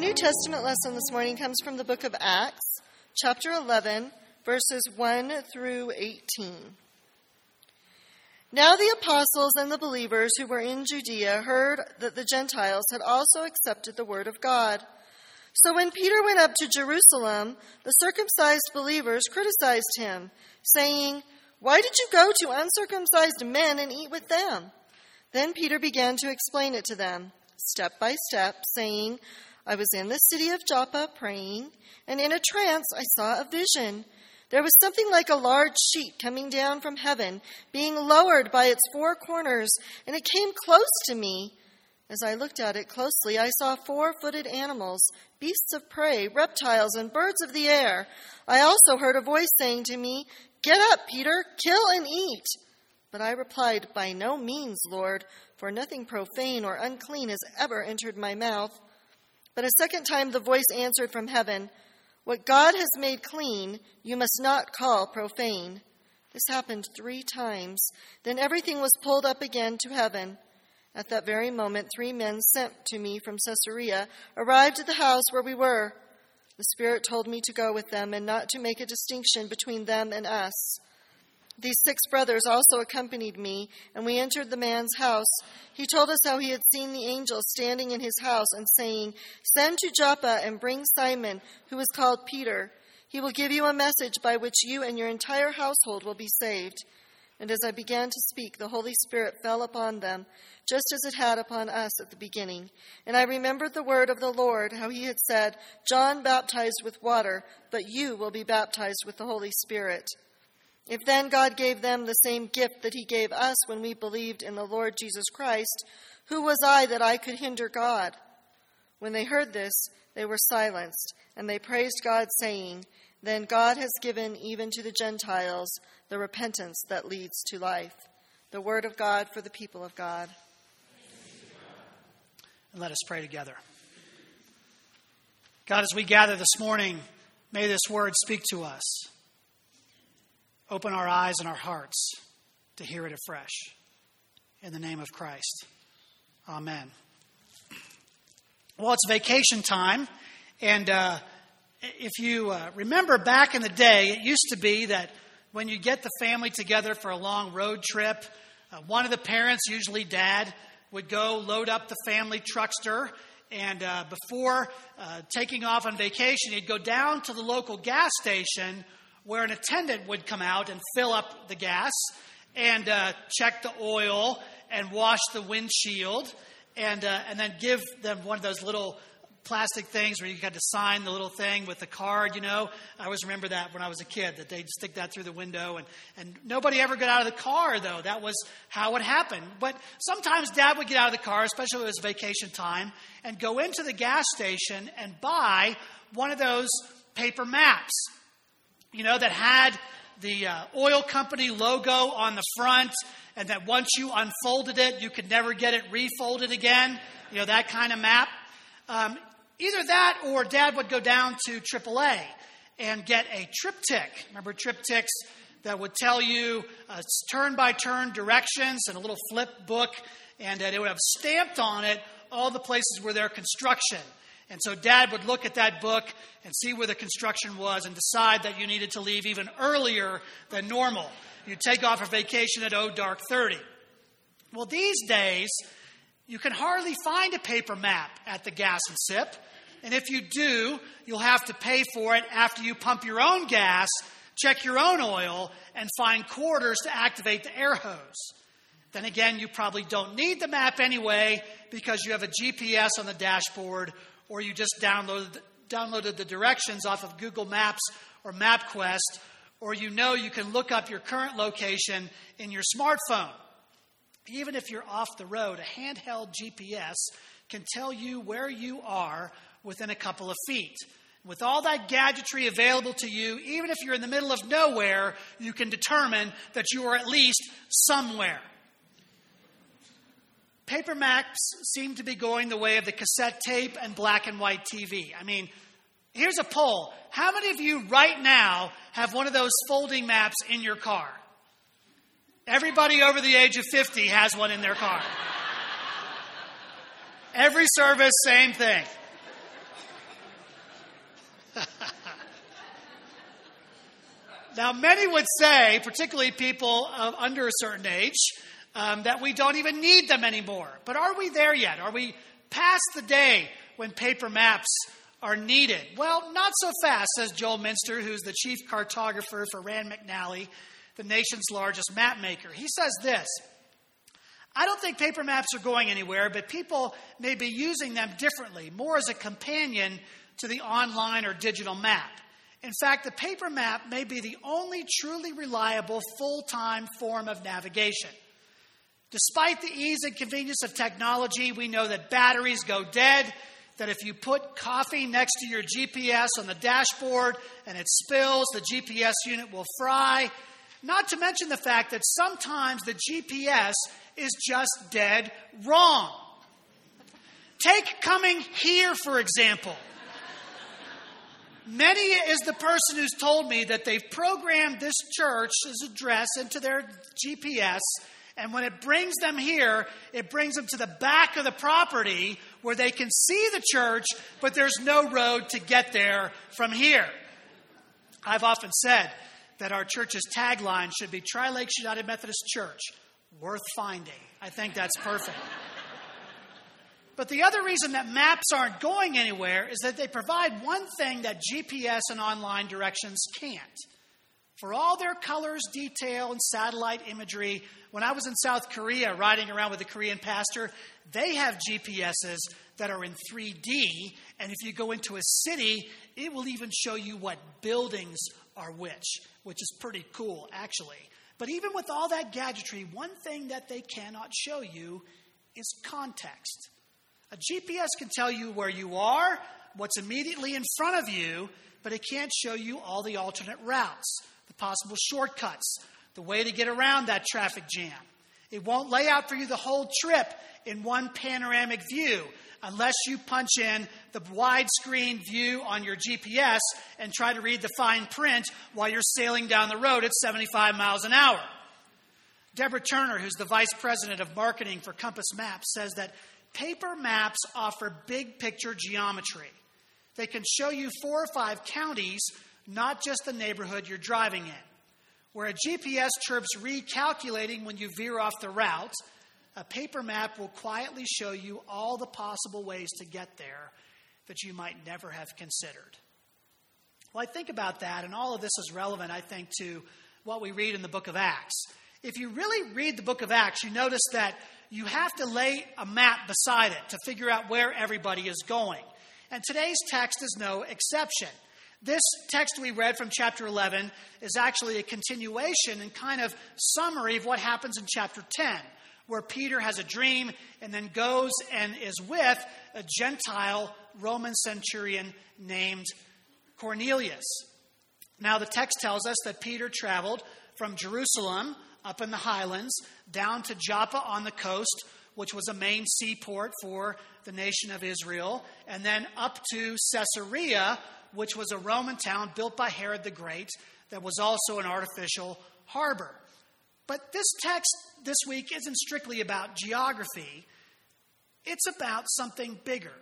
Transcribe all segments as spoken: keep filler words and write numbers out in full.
New Testament lesson this morning comes from the book of Acts, chapter eleven, verses one through eighteen. Now the apostles and the believers who were in Judea heard that the Gentiles had also accepted the word of God. So when Peter went up to Jerusalem, the circumcised believers criticized him, saying, "Why did you go to uncircumcised men and eat with them?" Then Peter began to explain it to them, step by step, saying, "I was in the city of Joppa praying, and in a trance I saw a vision. There was something like a large sheet coming down from heaven, being lowered by its four corners, and it came close to me. As I looked at it closely, I saw four-footed animals, beasts of prey, reptiles, and birds of the air. I also heard a voice saying to me, 'Get up, Peter, kill and eat.' But I replied, 'By no means, Lord, for nothing profane or unclean has ever entered my mouth.' But a second time the voice answered from heaven, 'What God has made clean, you must not call profane.' This happened three times. Then everything was pulled up again to heaven. At that very moment, three men sent to me from Caesarea arrived at the house where we were. The Spirit told me to go with them and not to make a distinction between them and us. These six brothers also accompanied me, and we entered the man's house. He told us how he had seen the angel standing in his house and saying, 'Send to Joppa and bring Simon, who is called Peter. He will give you a message by which you and your entire household will be saved.' And as I began to speak, the Holy Spirit fell upon them, just as it had upon us at the beginning. And I remembered the word of the Lord, how he had said, 'John baptized with water, but you will be baptized with the Holy Spirit.' If then God gave them the same gift that he gave us when we believed in the Lord Jesus Christ, who was I that I could hinder God?" When they heard this, they were silenced, and they praised God, saying, "Then God has given even to the Gentiles the repentance that leads to life." The word of God for the people of God. And let us pray together. God, as we gather this morning, may this word speak to us. Open our eyes and our hearts to hear it afresh. In the name of Christ. Amen. Well, it's vacation time. And uh, if you uh, remember back in the day, it used to be that when you get the family together for a long road trip, uh, one of the parents, usually dad, would go load up the family truckster. And uh, before uh, taking off on vacation, he'd go down to the local gas station where an attendant would come out and fill up the gas and uh, check the oil and wash the windshield and uh, and then give them one of those little plastic things where you had to sign the little thing with the card, you know. I always remember that when I was a kid, that they'd stick that through the window. And, and nobody ever got out of the car, though. That was how it happened. But sometimes Dad would get out of the car, especially when it was vacation time, and go into the gas station and buy one of those paper maps, you know, that had the uh, oil company logo on the front, and that once you unfolded it, you could never get it refolded again. You know, that kind of map. Um, either that or Dad would go down to triple A and get a triptych. Remember triptychs that would tell you uh, turn-by-turn directions and a little flip book, and uh, they would have stamped on it all the places where there's construction. And so Dad would look at that book and see where the construction was and decide that you needed to leave even earlier than normal. You'd take off for vacation at oh dark thirty. Well, these days, you can hardly find a paper map at the gas and sip. And if you do, you'll have to pay for it after you pump your own gas, check your own oil, and find quarters to activate the air hose. Then again, you probably don't need the map anyway because you have a G P S on the dashboard, or you just downloaded, downloaded the directions off of Google Maps or MapQuest, or you know you can look up your current location in your smartphone. Even if you're off the road, a handheld G P S can tell you where you are within a couple of feet. With all that gadgetry available to you, even if you're in the middle of nowhere, you can determine that you are at least somewhere. Paper maps seem to be going the way of the cassette tape and black and white T V. I mean, here's a poll. How many of you right now have one of those folding maps in your car? Everybody over the age of fifty has one in their car. Every service, same thing. Now, many would say, particularly people uh, under a certain age, um, that we don't even need them anymore. But are we there yet? Are we past the day when paper maps are needed? Well, not so fast, says Joel Minster, who's the chief cartographer for Rand McNally, the nation's largest map maker. He says this: I don't think paper maps are going anywhere, but people may be using them differently, more as a companion to the online or digital map. In fact, the paper map may be the only truly reliable full-time form of navigation. Despite the ease and convenience of technology, we know that batteries go dead, that if you put coffee next to your G P S on the dashboard and it spills, the G P S unit will fry. Not to mention the fact that sometimes the G P S is just dead wrong. Take coming here, for example. Many is the person who's told me that they've programmed this church's address into their G P S, and when it brings them here, it brings them to the back of the property where they can see the church, but there's no road to get there from here. I've often said that our church's tagline should be Tri-Lakes United Methodist Church, worth finding. I think that's perfect. But the other reason that maps aren't going anywhere is that they provide one thing that G P S and online directions can't. For all their colors, detail, and satellite imagery, when I was in South Korea riding around with a Korean pastor, they have G P S's that are in three D, and if you go into a city, it will even show you what buildings are which, which is pretty cool, actually. But even with all that gadgetry, one thing that they cannot show you is context. A G P S can tell you where you are, what's immediately in front of you, but it can't show you all the alternate routes, the possible shortcuts, the way to get around that traffic jam. It won't lay out for you the whole trip in one panoramic view unless you punch in the widescreen view on your G P S and try to read the fine print while you're sailing down the road at seventy-five miles an hour. Deborah Turner, who's the vice president of marketing for Compass Maps, says that paper maps offer big picture geometry. They can show you four or five counties, not just the neighborhood you're driving in. Where a G P S chirps recalculating when you veer off the route, a paper map will quietly show you all the possible ways to get there that you might never have considered. Well, I think about that, and all of this is relevant, I think, to what we read in the book of Acts. If you really read the book of Acts, you notice that you have to lay a map beside it to figure out where everybody is going. And today's text is no exception. This text we read from chapter eleven is actually a continuation and kind of summary of what happens in chapter ten, where Peter has a dream and then goes and is with a Gentile Roman centurion named Cornelius. Now, the text tells us that Peter traveled from Jerusalem up in the highlands down to Joppa on the coast, which was a main seaport for the nation of Israel, and then up to Caesarea, which was a Roman town built by Herod the Great that was also an artificial harbor. But this text this week isn't strictly about geography. It's about something bigger.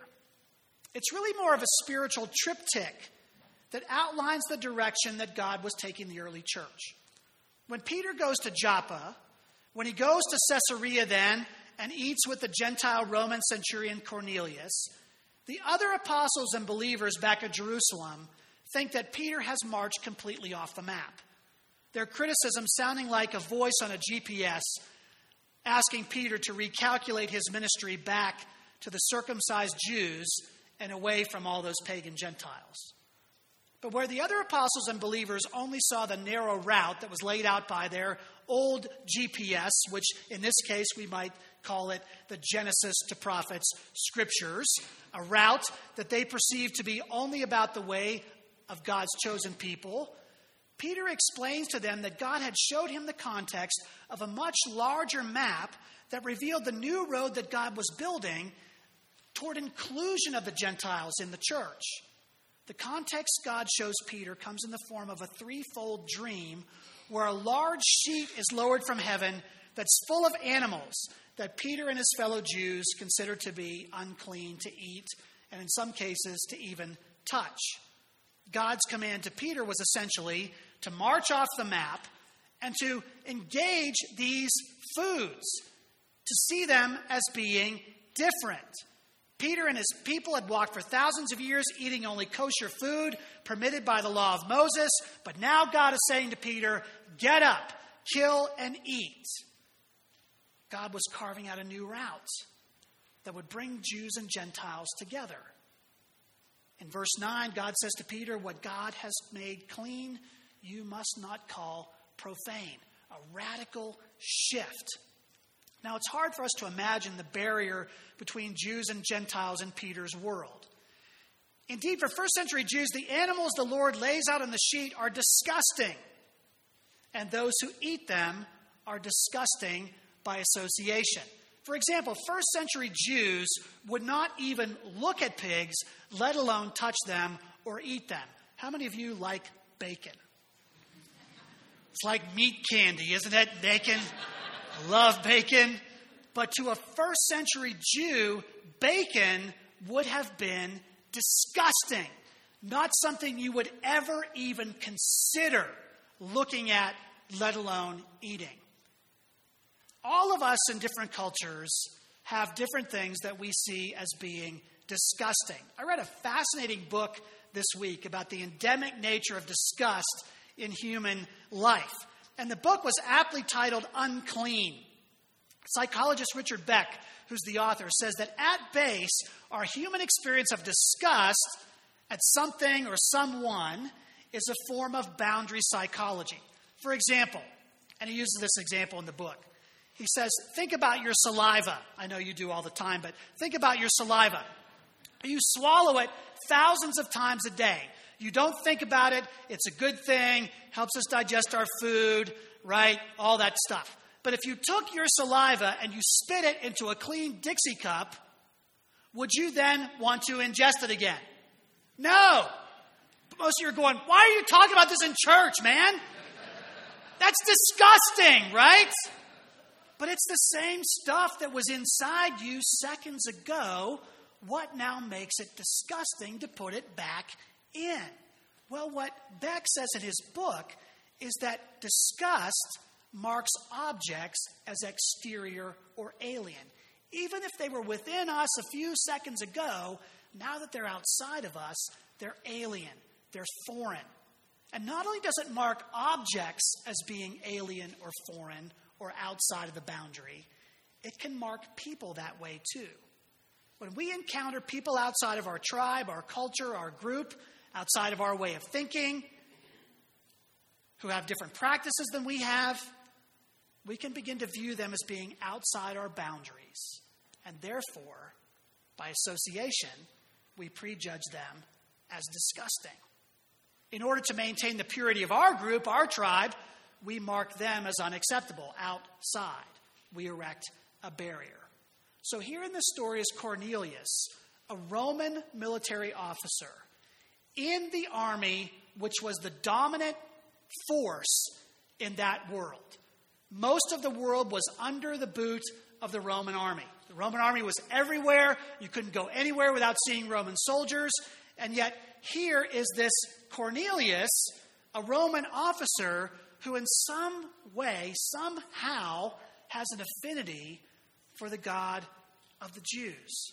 It's really more of a spiritual triptych that outlines the direction that God was taking the early church. When Peter goes to Joppa, when he goes to Caesarea then and eats with the Gentile Roman centurion Cornelius, the other apostles and believers back at Jerusalem think that Peter has marched completely off the map. Their criticism sounding like a voice on a G P S asking Peter to recalculate his ministry back to the circumcised Jews and away from all those pagan Gentiles. But where the other apostles and believers only saw the narrow route that was laid out by their old G P S, which in this case we might call it the Genesis to Prophets scriptures, a route that they perceived to be only about the way of God's chosen people, Peter explains to them that God had showed him the context of a much larger map that revealed the new road that God was building toward inclusion of the Gentiles in the church. The context God shows Peter comes in the form of a threefold dream where a large sheet is lowered from heaven that's full of animals that Peter and his fellow Jews consider to be unclean to eat, and in some cases to even touch. God's command to Peter was essentially to march off the map and to engage these foods, to see them as being different. Peter and his people had walked for thousands of years eating only kosher food permitted by the law of Moses, but now God is saying to Peter, get up, kill and eat. God was carving out a new route that would bring Jews and Gentiles together. In verse nine, God says to Peter, what God has made clean, you must not call profane. A radical shift. Now, it's hard for us to imagine the barrier between Jews and Gentiles in Peter's world. Indeed, for first century Jews, the animals the Lord lays out on the sheet are disgusting. And those who eat them are disgusting by association. For example, first century Jews would not even look at pigs, let alone touch them or eat them. How many of you like bacon? It's like meat candy, isn't it? Bacon. I love bacon. But to a first century Jew, bacon would have been disgusting. Not something you would ever even consider looking at, let alone eating. All of us in different cultures have different things that we see as being disgusting. I read a fascinating book this week about the endemic nature of disgust in human life. And the book was aptly titled Unclean. Psychologist Richard Beck, who's the author, says that at base, our human experience of disgust at something or someone is a form of boundary psychology. For example, and he uses this example in the book, he says, think about your saliva. I know you do all the time, but think about your saliva. You swallow it thousands of times a day. You don't think about it. It's a good thing. Helps us digest our food, right? All that stuff. But if you took your saliva and you spit it into a clean Dixie cup, would you then want to ingest it again? No. Most of you are going, why are you talking about this in church, man? That's disgusting, right? But it's the same stuff that was inside you seconds ago. What now makes it disgusting to put it back in? Well, what Beck says in his book is that disgust marks objects as exterior or alien. Even if they were within us a few seconds ago, now that they're outside of us, they're alien, they're foreign. And not only does it mark objects as being alien or foreign or outside of the boundary, it can mark people that way too. When we encounter people outside of our tribe, our culture, our group, outside of our way of thinking, who have different practices than we have, we can begin to view them as being outside our boundaries. And therefore, by association, we prejudge them as disgusting. In order to maintain the purity of our group, our tribe, we mark them as unacceptable, outside. We erect a barrier. So here in the story is Cornelius, a Roman military officer in the army, which was the dominant force in that world. Most of the world was under the boot of the Roman army. The Roman army was everywhere. You couldn't go anywhere without seeing Roman soldiers. And yet here is this Cornelius, a Roman officer who in some way, somehow, has an affinity for the God of the Jews.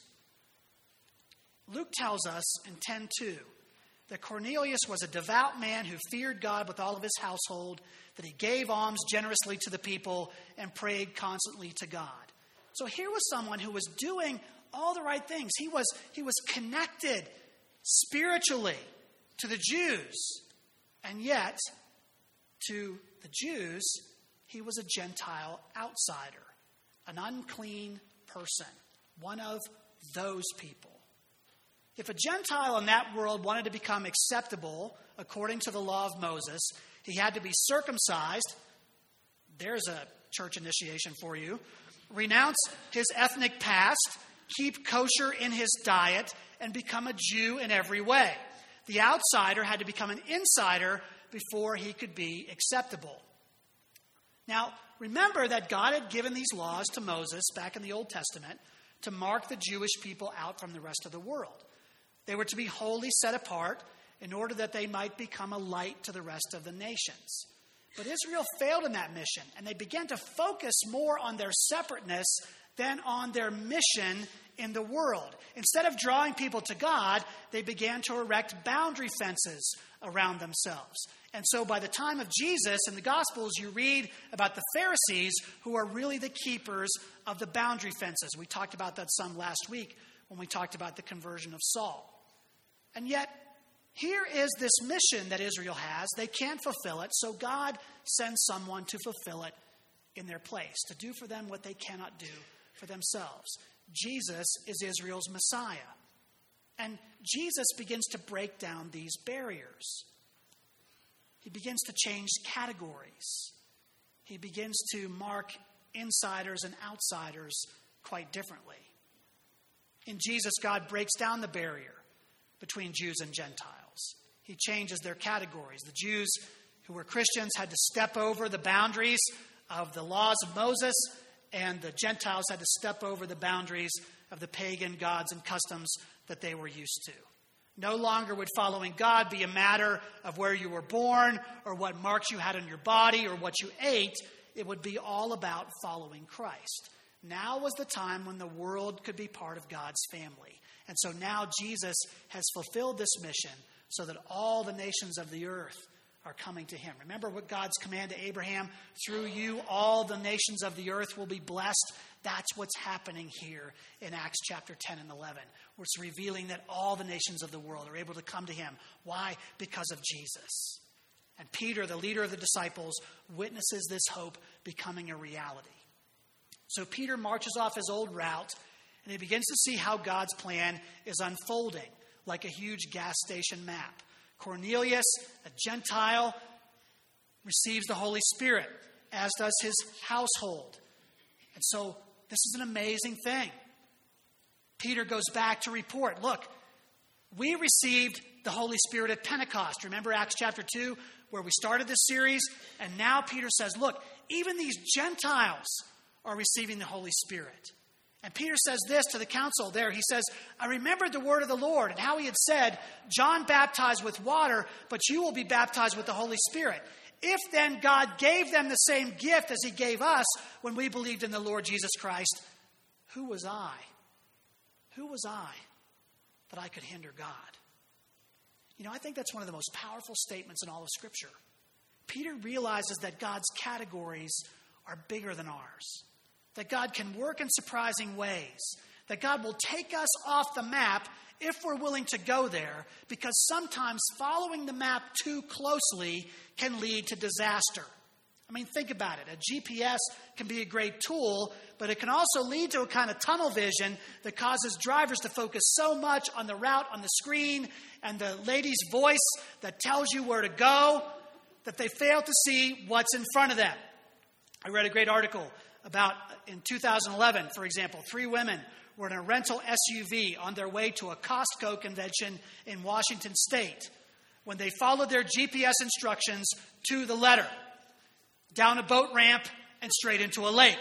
Luke tells us in ten two that Cornelius was a devout man who feared God with all of his household, that he gave alms generously to the people and prayed constantly to God. So here was someone who was doing all the right things. He was, he was connected spiritually to the Jews. And yet, to the Jews, he was a Gentile outsider, an unclean person, one of those people. If a Gentile in that world wanted to become acceptable according to the law of Moses, he had to be circumcised. There's a church initiation for you. Renounce his ethnic past, keep kosher in his diet, and become a Jew in every way. The outsider had to become an insider before he could be acceptable. Now, remember that God had given these laws to Moses back in the Old Testament to mark the Jewish people out from the rest of the world. They were to be wholly set apart, in order that they might become a light to the rest of the nations. But Israel failed in that mission, and they began to focus more on their separateness than on their mission in the world. Instead of drawing people to God, they began to erect boundary fences around themselves. And so by the time of Jesus in the Gospels, you read about the Pharisees, who are really the keepers of the boundary fences. We talked about that some last week when we talked about the conversion of Saul. And yet, here is this mission that Israel has. They can't fulfill it, so God sends someone to fulfill it in their place, to do for them what they cannot do for themselves. Jesus is Israel's Messiah. And Jesus begins to break down these barriers. He begins to change categories. He begins to mark insiders and outsiders quite differently. In Jesus, God breaks down the barrier between Jews and Gentiles. He changes their categories. The Jews who were Christians had to step over the boundaries of the laws of Moses, and the Gentiles had to step over the boundaries of the pagan gods and customs that they were used to. No longer would following God be a matter of where you were born or what marks you had on your body or what you ate. It would be all about following Christ. Now was the time when the world could be part of God's family. And so now Jesus has fulfilled this mission so that all the nations of the earth are coming to him. Remember what God's command to Abraham? Through you, all the nations of the earth will be blessed. That's what's happening here in Acts chapter ten and eleven, where it's revealing that all the nations of the world are able to come to him. Why? Because of Jesus. And Peter, the leader of the disciples, witnesses this hope becoming a reality. So Peter marches off his old route, and he begins to see how God's plan is unfolding, like a huge gas station map. Cornelius, a Gentile, receives the Holy Spirit, as does his household. And so this is an amazing thing. Peter goes back to report, look, we received the Holy Spirit at Pentecost. Remember Acts chapter two, where we started this series? And now Peter says, look, even these Gentiles are receiving the Holy Spirit. And Peter says this to the council there. He says, I remembered the word of the Lord and how he had said, John baptized with water, but you will be baptized with the Holy Spirit. If then God gave them the same gift as he gave us when we believed in the Lord Jesus Christ, who was I? Who was I that I could hinder God? You know, I think that's one of the most powerful statements in all of Scripture. Peter realizes that God's categories are bigger than ours. That God can work in surprising ways. That God will take us off the map if we're willing to go there, because sometimes following the map too closely can lead to disaster. I mean, think about it. A G P S can be a great tool, but it can also lead to a kind of tunnel vision that causes drivers to focus so much on the route on the screen and the lady's voice that tells you where to go that they fail to see what's in front of them. I read a great article about, in two thousand eleven, for example, three women were in a rental S U V on their way to a Costco convention in Washington State when they followed their G P S instructions to the letter. Down a boat ramp and straight into a lake.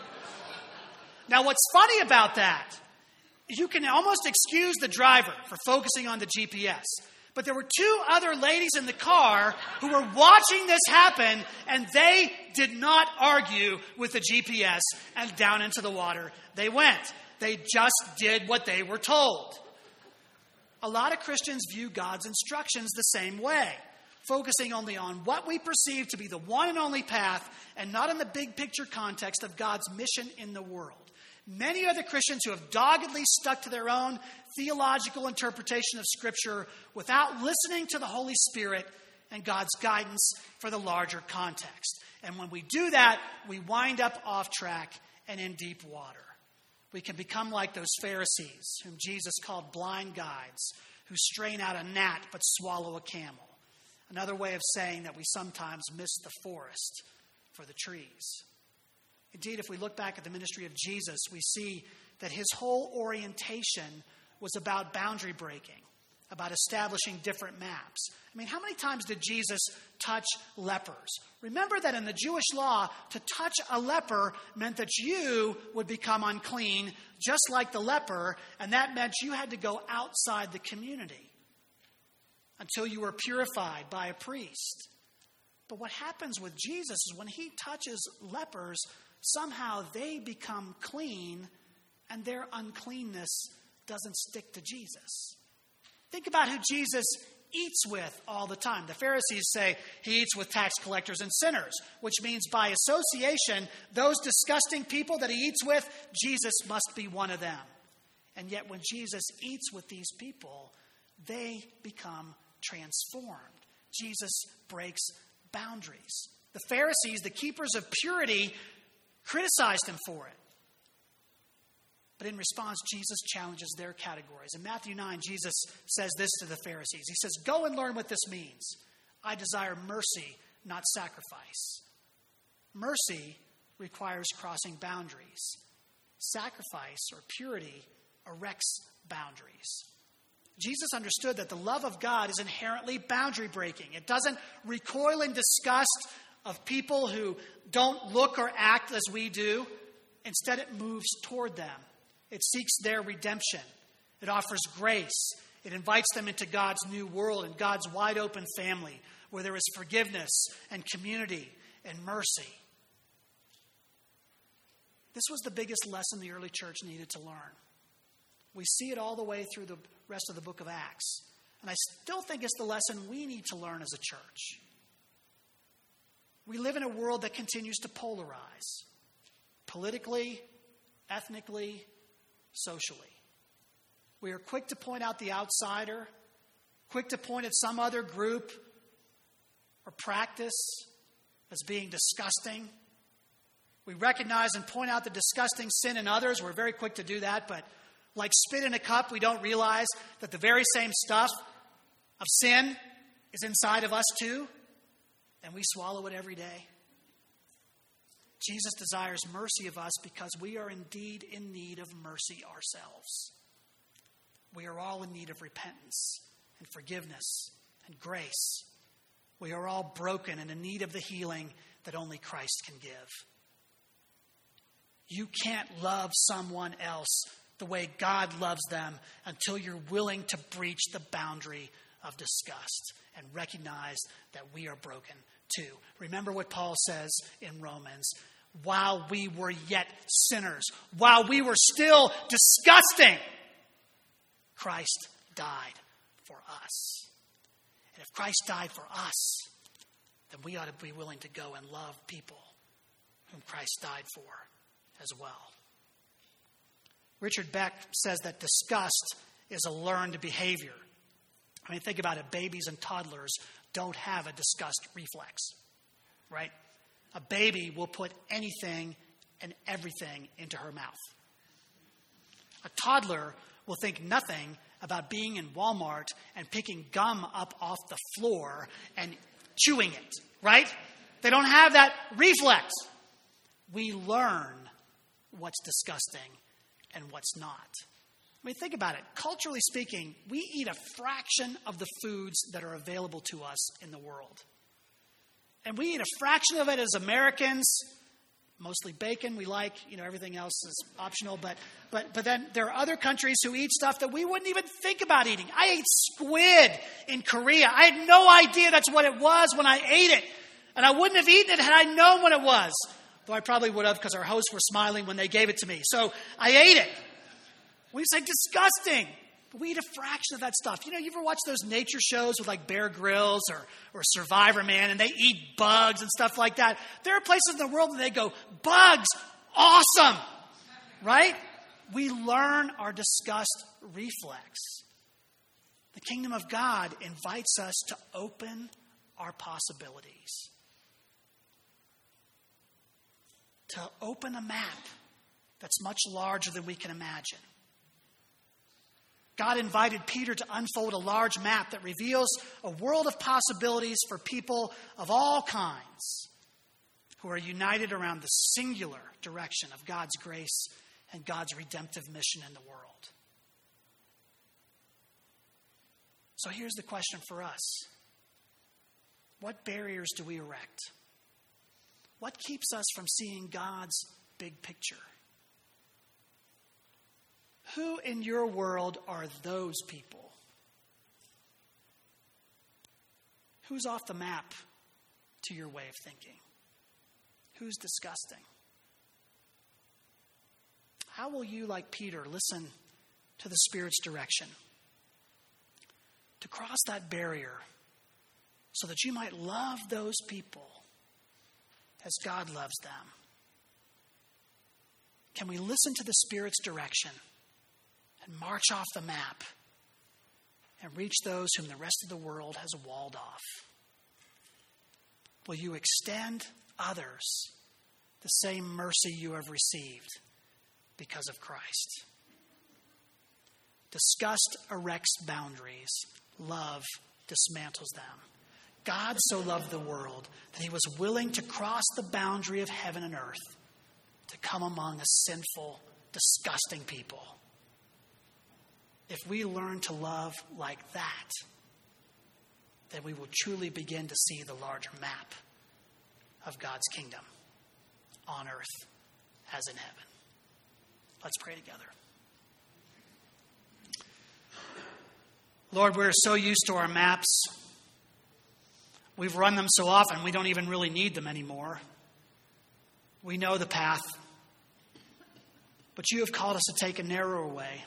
Now, what's funny about that, you can almost excuse the driver for focusing on the G P S. But there were two other ladies in the car who were watching this happen, and they did not argue with the G P S, and down into the water they went. They just did what they were told. A lot of Christians view God's instructions the same way, focusing only on what we perceive to be the one and only path and not in the big picture context of God's mission in the world. Many other Christians who have doggedly stuck to their own theological interpretation of Scripture without listening to the Holy Spirit and God's guidance for the larger context. And when we do that, we wind up off track and in deep water. We can become like those Pharisees whom Jesus called blind guides, who strain out a gnat but swallow a camel. Another way of saying that we sometimes miss the forest for the trees. Indeed, if we look back at the ministry of Jesus, we see that his whole orientation was about boundary breaking, about establishing different maps. I mean, how many times did Jesus touch lepers? Remember that in the Jewish law, to touch a leper meant that you would become unclean, just like the leper, and that meant you had to go outside the community. until you are purified by a priest. But what happens with Jesus is when he touches lepers, somehow they become clean and their uncleanness doesn't stick to Jesus. Think about who Jesus eats with all the time. The Pharisees say he eats with tax collectors and sinners, which means by association, those disgusting people that he eats with, Jesus must be one of them. And yet when Jesus eats with these people, they become transformed. Jesus breaks boundaries. The Pharisees, the keepers of purity, criticized him for it. But in response, Jesus challenges their categories. In Matthew nine, Jesus says this to the Pharisees. He says, "Go and learn what this means. I desire mercy, not sacrifice." Mercy requires crossing boundaries. Sacrifice or purity erects boundaries. Jesus understood that the love of God is inherently boundary breaking. It doesn't recoil in disgust of people who don't look or act as we do. Instead, it moves toward them. It seeks their redemption. It offers grace. It invites them into God's new world and God's wide open family where there is forgiveness and community and mercy. This was the biggest lesson the early church needed to learn. We see it all the way through the rest of the book of Acts. And I still think it's the lesson we need to learn as a church. We live in a world that continues to polarize. Politically, ethnically, socially. We are quick to point out the outsider, quick to point at some other group or practice as being disgusting. We recognize and point out the disgusting sin in others. We're very quick to do that, but like spit in a cup, we don't realize that the very same stuff of sin is inside of us too, and we swallow it every day. Jesus desires mercy of us because we are indeed in need of mercy ourselves. We are all in need of repentance and forgiveness and grace. We are all broken and in need of the healing that only Christ can give. You can't love someone else the way God loves them until you're willing to breach the boundary of disgust and recognize that we are broken too. Remember what Paul says in Romans. While we were yet sinners, while we were still disgusting, Christ died for us. And if Christ died for us, then we ought to be willing to go and love people whom Christ died for as well. Richard Beck says that disgust is a learned behavior. I mean, think about it. Babies and toddlers don't have a disgust reflex, right? A baby will put anything and everything into her mouth. A toddler will think nothing about being in Walmart and picking gum up off the floor and chewing it, right? They don't have that reflex. We learn what's disgusting and what's not. I mean, think about it. Culturally speaking, we eat a fraction of the foods that are available to us in the world. And we eat a fraction of it as Americans, mostly bacon. We like, you know, everything else is optional. But but but then there are other countries who eat stuff that we wouldn't even think about eating. I ate squid in Korea. I had no idea that's what it was when I ate it. And I wouldn't have eaten it had I known what it was. Though I probably would have because our hosts were smiling when they gave it to me. So I ate it. We say disgusting. But we eat a fraction of that stuff. You know, you ever watch those nature shows with like Bear Grylls or, or Survivor Man and they eat bugs and stuff like that? There are places in the world where they go, bugs, awesome, right? We learn our disgust reflex. The kingdom of God invites us to open our possibilities. To open a map that's much larger than we can imagine. God invited Peter to unfold a large map that reveals a world of possibilities for people of all kinds who are united around the singular direction of God's grace and God's redemptive mission in the world. So here's the question for us. What barriers do we erect? What keeps us from seeing God's big picture? Who in your world are those people? Who's off the map to your way of thinking? Who's disgusting? How will you, like Peter, listen to the Spirit's direction to cross that barrier so that you might love those people as God loves them? Can we listen to the Spirit's direction and march off the map and reach those whom the rest of the world has walled off? Will you extend others the same mercy you have received because of Christ? Disgust erects boundaries. Love dismantles them. God so loved the world that he was willing to cross the boundary of heaven and earth to come among a sinful, disgusting people. If we learn to love like that, then we will truly begin to see the larger map of God's kingdom on earth as in heaven. Let's pray together. Lord, we're so used to our maps. We've run them so often, we don't even really need them anymore. We know the path. But you have called us to take a narrower way.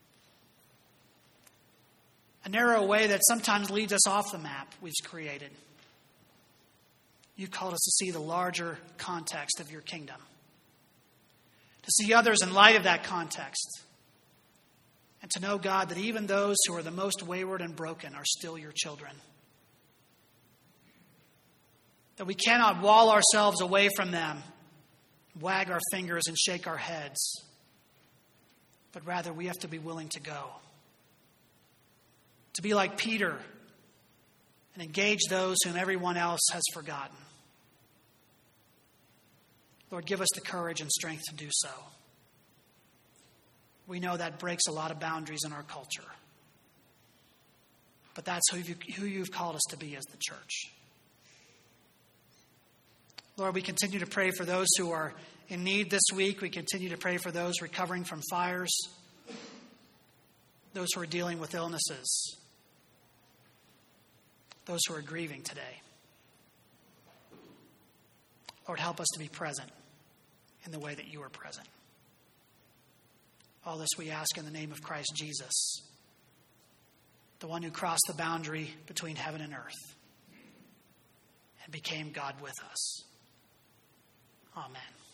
A narrow way that sometimes leads us off the map we've created. You've called us to see the larger context of your kingdom. To see others in light of that context. And to know, God, that even those who are the most wayward and broken are still your children. That we cannot wall ourselves away from them, wag our fingers and shake our heads. But rather we have to be willing to go. To be like Peter and engage those whom everyone else has forgotten. Lord, give us the courage and strength to do so. We know that breaks a lot of boundaries in our culture. But that's who, you, who you've called us to be as the church. Lord, we continue to pray for those who are in need this week. We continue to pray for those recovering from fires, those who are dealing with illnesses, those who are grieving today. Lord, help us to be present in the way that you are present. All this we ask in the name of Christ Jesus, the one who crossed the boundary between heaven and earth and became God with us. Amen.